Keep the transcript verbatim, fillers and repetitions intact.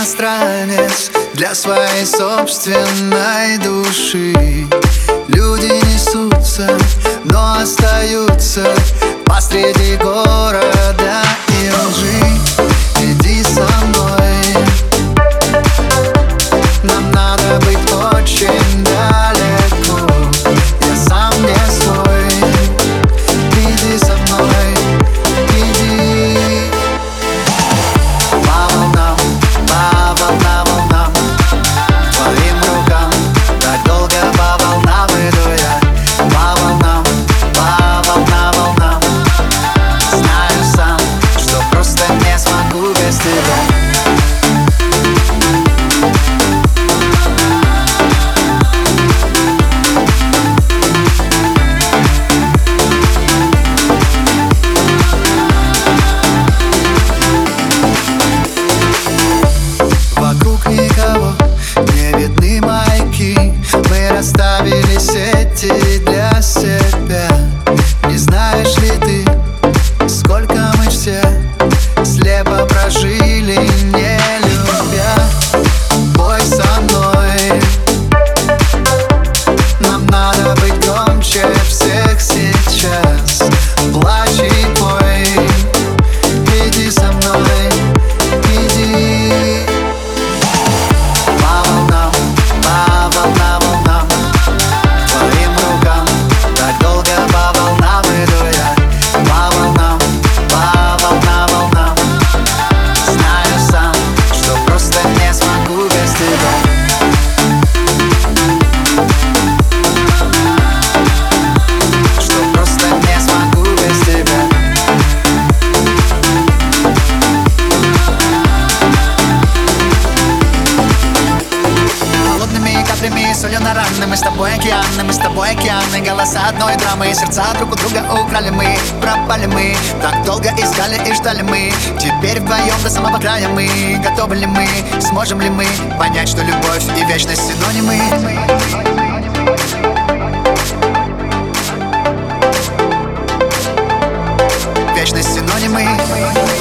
иностранец для своей собственной души. Люди несутся, но остаются посреди города и лжи. Иди со мной, нам надо быть очень далеко. Я сам не свой. Иди со мной, иди. По волнам, по волнам, волнам, твоим рукам. Так долго по волнам иду я. По волнам, по волнам, волнам. Знаю сам, что просто не смогу без тебя. Вокруг никого, не видны маяки. Мы расставили сети для себя. Не знаешь ли ты, сколько мы все слепо прожили, не любя? Бой со мной, нам надо быть громче всех сейчас. Плачь и пой, иди со мной, иди. По волнам, по волнам, волнам, твоим рукам. Так долго по волнам иду я. По волнам, по волнам, волнам. Знаю сам, что просто не смогу без тебя. Что просто не смогу без тебя. Холодными каплями, солью на раны. Мы с тобой океаны, мы с тобой океаны. Голоса одной драмы, сердца друг у друга украли мы. Пропали мы, так долго искали и ждали мы. Теперь вдвоем до самого края мы. Готовы ли мы, сможем ли мы понять, что любовь и вечность синонимы? Вечность синонимы.